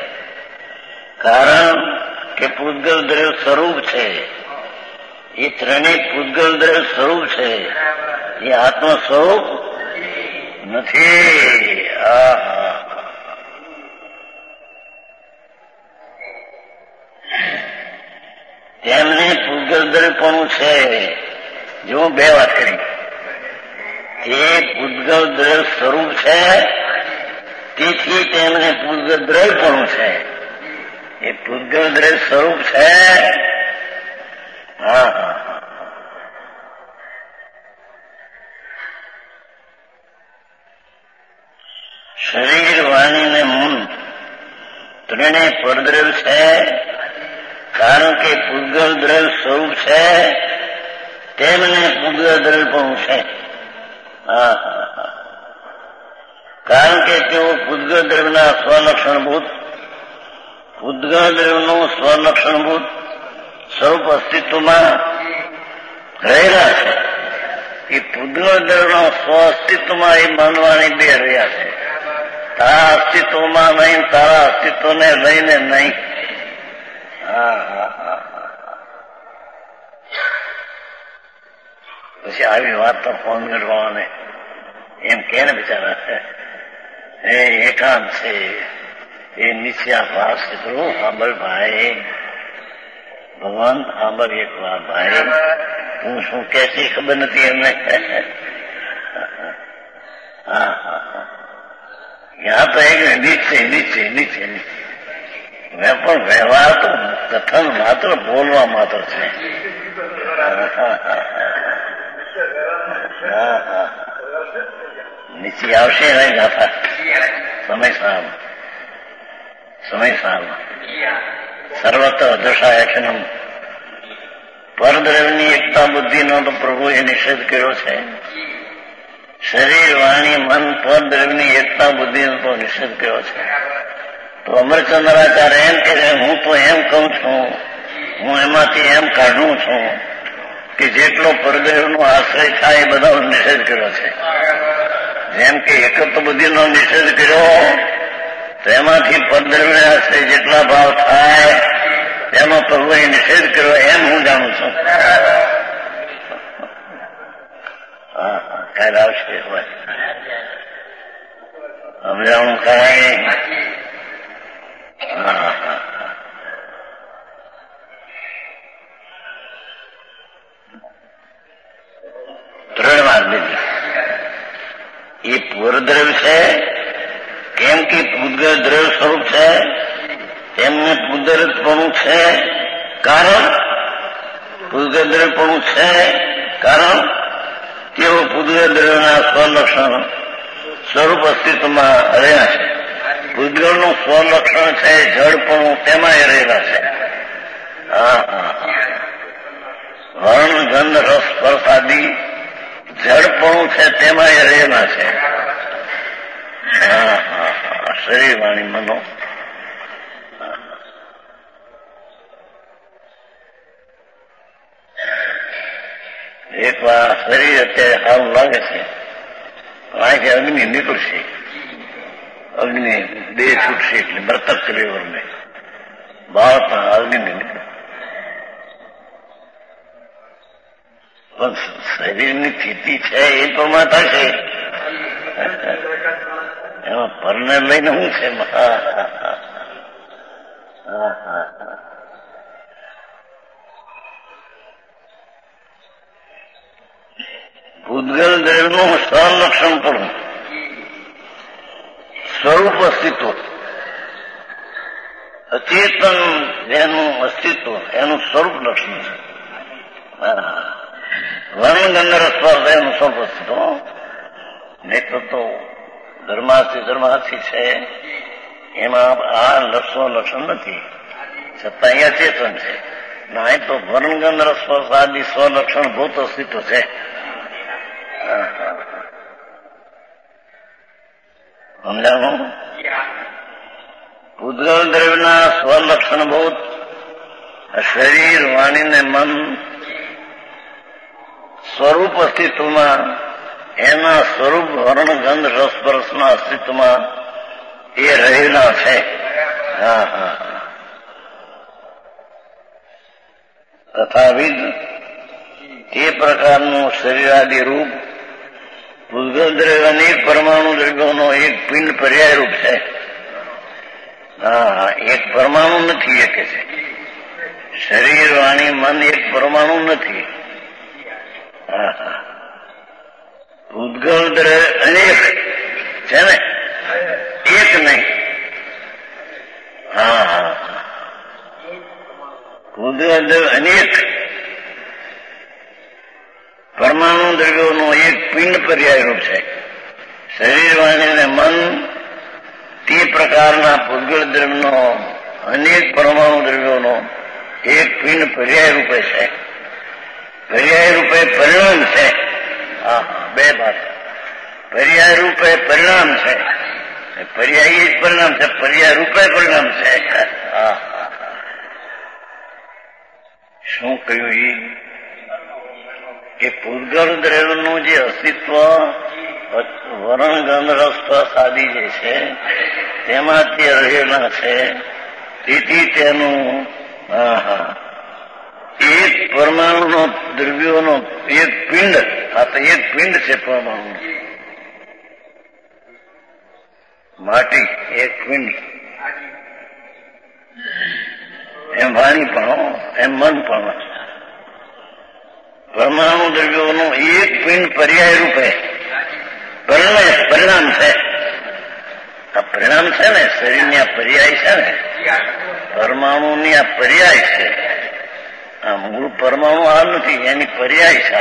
કારણ કે પૂતગલ દ્રવ સ્વરૂપ છે. એ ત્રણેય પૂતગલ દ્રવ સ્વરૂપ છે. એ આત્મ સ્વરૂપ નથી. તેમને પૂતગલ દ્રવ્યપણું છે. જો બે વાત કરી. એ પૂતગલ દ્રવ્ય સ્વરૂપ છે, તેથી તેમને પૂતગલ દ્રવ્યપણું છે. એ પૂતગલ દ્રવ્ય સ્વરૂપ છે. હા હા શરીર વાણી ને મન ત્રણે પરદ્રવ છે. કારણ કે પૂતગલ દ્રવ્ય સ્વરૂપ છે, તેમને પૂતગલ દ્રવ્યપણું છે. હા હા હા કારણ કે તેઓ પૂતગલ દ્રવ્યના સ્વલક્ષણભૂત પૂતગલ દ્રવ્યનું સ્વલક્ષણભૂત સ્વરૂપ અસ્તિત્વમાં રહેલા છે. એ પૂતગલ દ્રવ્યના સ્વ અસ્તિત્વમાં એ માનવાણી બે રહ્યા છે. તારા અસ્તિત્વમાં નહીં, તારા અસ્તિત્વને લઈને નહીં. હા હા હા પછી આવી વાત તો ફોન કરવાને એમ કે ને બિચારા એ એકાંત છે, એ નીચા ભાસ છે. તો સાંભળ ભાઈ, ભગવાન સાંભળ એક વાર ભાઈ, હું શું કે છે ખબર નથી એમને. હા હા હા યહાં તો એક નીચે નીચે નીચે નીચે પણ વ્યવહાર તો કથન માત્ર બોલવા માત્ર છે. નીચે આવશે નહીં ગાથા સમય સાર સમય સાર સર્વત્ર દશાયક્ષણમ પરદ્રવ્યની એકતા બુદ્ધિનો તો પ્રભુએ નિષેધ કર્યો છે. શરીર વાણી મન પરદ્રવ્યની એકતા બુદ્ધિનો તો નિષેધ કર્યો છે. તો અમરચંદ્રાચાર્ય એમ કે હું તો એમ કહું છું, હું એમાંથી એમ કાઢું છું કે જેટલો પરદ્રવ્યનો આશ્રય થાય એ બધાનો નિષેધ કર્યો છે. જેમ કે એકત્વ બુદ્ધિનો નિષેધ કર્યો, તો એમાંથી પરદ્રવ્ય આશ્રય જેટલા ભાવ થાય એનો પ્રભુએ નિષેધ કર્યો, એમ હું જાણું છું. હા કાલ આવશે સમજાણું કાંઈ. હા હા ત્રણ વાત લીધી. એ પૂરદ્રવ્ય છે, કેમ કે પૂતગલ દ્રવ્ય સ્વરૂપ છે, એમને પૂતદ્રવ્યપણું છે. કારણ પૂતગલ દ્રવ્યપણું છે, કારણ તેઓ પૂતગલ દ્રવ્યના સ્વલક્ષણ સ્વરૂપ અસ્તિત્વમાં રહ્યા છે. પૂતગલનું સ્વલક્ષણ છે જડપણું, તેમાં રહેલા છે. હા હા વર્ણ ગંધ રસ સ્પર્શ આદિ જડપણું છે, તેમાં રહેલા છે. હા હા હા શરીર વાણી મનો એક વાર શરીર અત્યારે સારું લાગે છે, અહીંથી અગ્નિ નીકળશે, અગ્નિ દેહ છૂટશે એટલે મૃતક કલેવરને બાળકના અગ્નિ નીકળે. પણ શરીરની સ્થિતિ છે એ પ્રમાણે થશે. એમાં પરને લઈને શું છે? હા હા હા પૂતગલ દ્રવ્યનું સંલક્ષણ પણ સ્વરૂપ અસ્તિત્વ, અચેતન જેનું અસ્તિત્વ એનું સ્વરૂપ લક્ષણ છે. વર્ણ ગંધ રસ સ્પર્શ એનું સ્વરૂપ અસ્તિત્વ. નેતૃત્વ ધર્માથી ધર્માથી છે, એમાં આ લક્ષો લક્ષણ નથી, છતાં અહીંયા ચેતન છે. ના તો વર્ણગંધ રસસ્પર્શ આદિ સ્વલક્ષણ ભૂત અસ્તિત્વ છે. સમજાણું? પૂતગલ દ્રવ્યના સ્વલક્ષણ ભૂત શરીર, વાણી ને મન સ્વરૂપ અસ્તિત્વમાં, એના સ્વરૂપ વર્ણ ગંધ રસસ્પર્શના અસ્તિત્વમાં એ રહેલા છે. હા હા તથાવિધ એ પ્રકારનું શરીરાદિ રૂપ પૂતગલ દ્રવ્ય અનેક પરમાણુ દ્રવ્યોનો એક પિંડ પર્યાય રૂપ છે. હા, એક પરમાણુ નથી એ કે છે. શરીર, વાણી, મન એક પરમાણુ નથી. હા હા પૂતગલ દ્રવ્ય અનેક છે ને, એક નહીં. હા હા પૂતગલ દ્રવ્ય અનેક પરમાણુ દ્રવ્યોનો એક પિંડ પર્યાય રૂપ છે. શરીર, વાણી અને મન તે પ્રકારના પૂતગલ દ્રવ્યનો અનેક પરમાણુ દ્રવ્યોનો એક પિંડ પર્યાય રૂપે છે. પર્યાય રૂપે પરિણામ છે. હા બે વાત. પર્યાય રૂપે પરિણામ છે. પર્યાયી જ પરિણામ છે, પર્યાય રૂપે પરિણામ છે. હા શું કહ્યું એ કે પૂતગલ દ્રવ્યનું જે અસ્તિત્વ વરણ ગંધ રસ સ્પર્શ આદિ જે છે તેમાં તે રહેલા છે. તેથી તેનું હા હા એક પરમાણુનો દ્રવ્યોનો એક પિંડ, આ તો એક પિંડ છે પરમાણુ. માટી એક પિંડ, એમ વાણી પણ, એમ મન પણ. પરમાણુ દ્રવ્યોનું એક પિંડ પર્યાય રૂપે પરિણામ છે. આ પરિણામ છે ને, શરીરની આ પર્યાય છે ને, પરમાણુની આ પર્યાય છે. આ મૂળ પરમાણુ આ નથી, એની પર્યાય છે.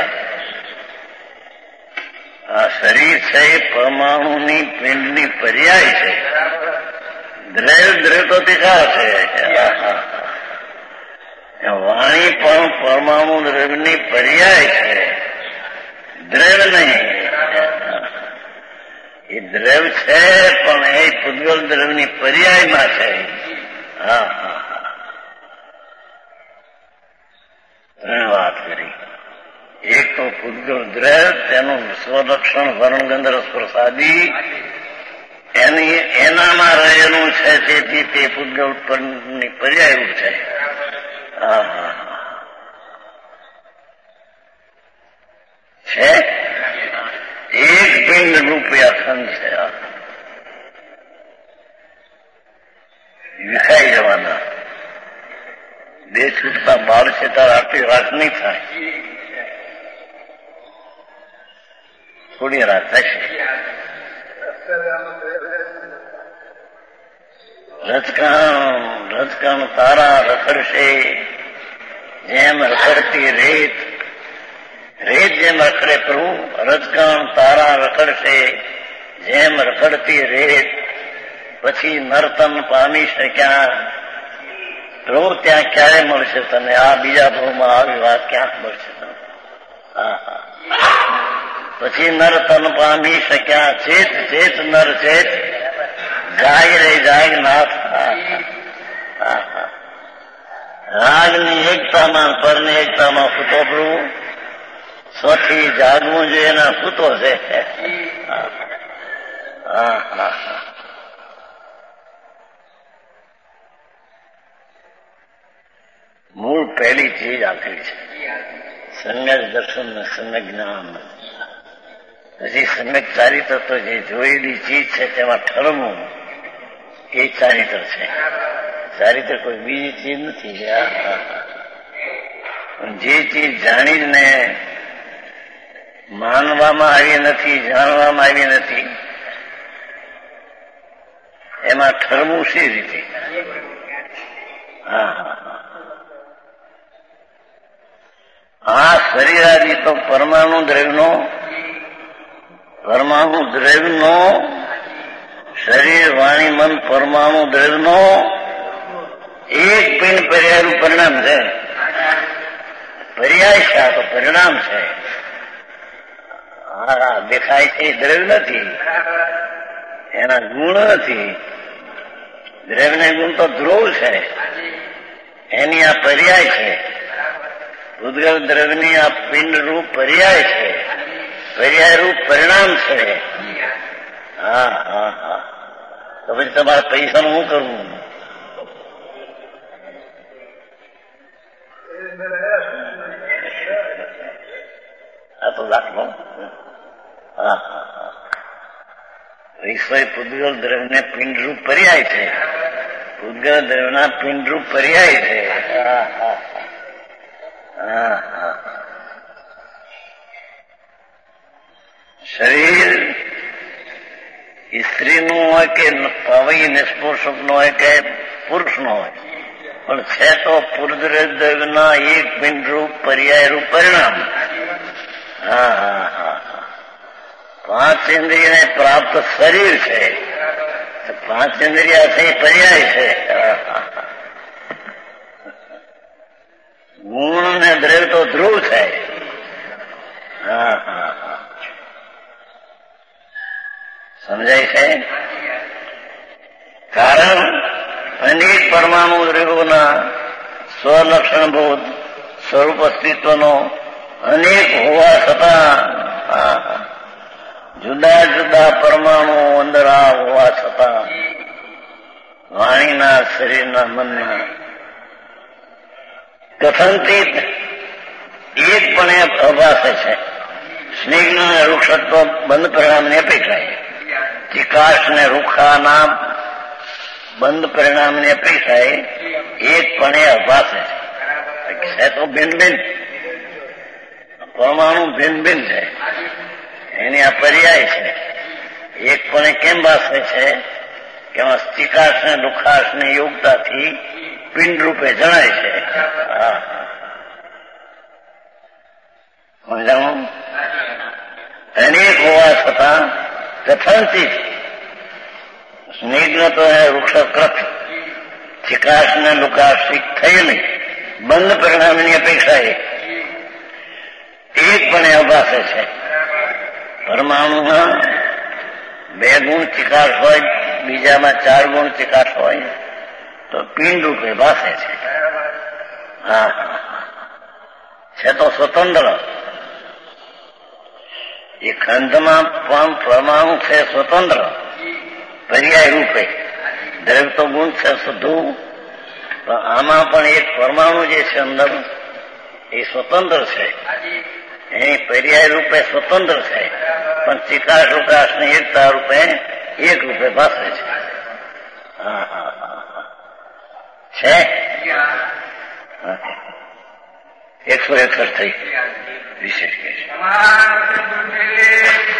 આ શરીર છે એ પરમાણુની પિંડની પર્યાય છે. દ્રવ્ય દ્રવ્ય તો તીખા છે. વાણી પણ પરમાણુ દ્રવ્યની પર્યાય છે, દ્રવ્ય નહીં. એ દ્રવ્ય છે પણ એ પૂતગલ દ્રવ્યની પર્યાયમાં છે. હા હા ત્રણ વાત કરી. એક તો પૂતગલ દ્રવ્ય, તેનું સ્વલક્ષણ વર્ણગંધ રસસ્પર્શ આદિ એની એનામાં રહેલું છે, તેથી તે પૂતગલની પર્યાય રૂપ છે. હા હા છે એક પિંડ રૂપે અખંડ છે. વિખાઈ જવાના. બે છૂટતા બાળ છે તાર આટલી રાત નહીં થાય, થોડી રાત થશે. રજકાણ રજકાણ તારા રખડશે જેમ રખડતી રેત. રેત જેમ રખડે પ્રભુ, રજકાણ તારા રખડશે જેમ રખડતી રેત. પછી નર્તન પામી શક્યા પ્રભુ ત્યાં ક્યારે મળશે તને? આ બીજા ભાવમાં આવી વાત ક્યાં મળશે તને? હા હા પછી નર્તન પામી શક્યા. ચેત ચેત નર ચેત, જાગ રે જાગ નાથ. રાગની એકતામાં, પરની એકતામાં ફૂટો પ્રભુ. સ્વથી જાગવું જોઈએ, એના ફૂટો છે. હા હા મૂળ પહેલી ચીજ આપેલી છે, સમ્યક દર્શન ને સમ્યક જ્ઞાન. પછી સમ્યક ચારિત્ર તો જે જોયેલી ચીજ છે તેમાં ઠરવું, એ ચારિત્ર છે. ચારિત્ર કોઈ બીજી ચીજ નથી. જે ચીજ જાણી જ ને માનવામાં આવી નથી, જાણવામાં આવી નથી, એમાં ઠરવું શી રીતે? હા હા આ શરીરાદિ તો પરમાણુ દ્રવ્યનો પરમાણુ દ્રવ્યનો શરીર વાણી મન પરમાણુ દ્રવ્યનો એક પિંડ પર્યાયનું પરિણામ છે. પર્યાય છે, આ તો પરિણામ છે. આ દેખાય છે એ દ્રવ્ય નથી, એના ગુણ નથી. દ્રવ્યને ગુણ તો ધ્રુવ છે, એની આ પર્યાય છે. ઉદ્ગલ દ્રવ્યની આ પિંડ રૂપ પર્યાય છે, પર્યાય રૂપ પરિણામ છે. હા હા હા તો પછી તમારા પૈસાનું શું કરવું? આ તો દાખલો. હા હા હા વિષય પૂદગલ દ્રવ્યને પિંડરૂપ પર્યાય છે. પૂદગલ દ્રવ્યના પિંડરૂપ પર્યાય છે. હા હા હા હા શરીર સ્ત્રીનું હોય કે પવઈ નિષ્પોષકનું હોય કે પુરુષનું હોય, પણ છે તો પૂદગલ દ્રવ્યના એક પિંડરૂપ પર્યાયરૂપ પરિણામ. હા હા હા પાંચ ઇન્દ્રિયને પ્રાપ્ત શરીર છે, પાંચ ઇન્દ્રિય છે પર્યાય છે. ગુણ ને દ્રવ્ય તો ધ્રુવ છે. હા હા હા સમજાય છે? કારણ અનેક પરમાણુ દ્રવ્યોના સ્વલક્ષણભૂત સ્વરૂપ અસ્તિત્વનો અનેક હોવા છતાં જુદા જુદા પરમાણુ અંદર આ હોવા છતાં વાણીના શરીરના મનના કથનથી એકપણે અભાસે છે. સ્નિગ્ધ અને વૃક્ષત્વ બંધ પરિણામની અપેક્ષાએ, ચિકાશ ને રૂખાના બંધ પરિણામની અપેક્ષાએ એકપણે અભાસે છે. તો ભિન્ન ભિન્ન પરમાણુ ભિન્ન ભિન્ન છે, એની આ પર્યાય છે. એકપણે કેમ ભાસે છે કે એમાં ચિકાશ ને દુખાશ ની યોગતાથી પિંડ રૂપે જણાય છે. હા સમજાવું? અનેક હોવા છતાં કથનથી સ્નિગ્ધ તો વૃક્ષકૃત ચિકાશ ને દુખાશ થયેલી બંધ પરિણામની અપેક્ષાએ એકપણે અભાસે છે. પરમાણુમાં બે ગુણ ચિકાશ હોય, બીજામાં ચાર ગુણ ચિકાશ હોય તો પિંડ રૂપે ભાસે છે. હા છે તો સ્વતંત્ર. એ ખંડમાં પણ પરમાણુ છે સ્વતંત્ર પર્યાય રૂપે. દ્રવ્ય તો ગુણ છે શુદ્ધું, પણ આમાં પણ એક પરમાણુ જે છે અંદર એ સ્વતંત્ર છે, એની પર્યાય રૂપે સ્વતંત્ર છે, પણ ચિકાશ રૂકાશ ની એકતા રૂપે એક રૂપે ભાસે છે. હા હા હા છે. એકસો એકસઠ થઈ વિશેષ કે છે.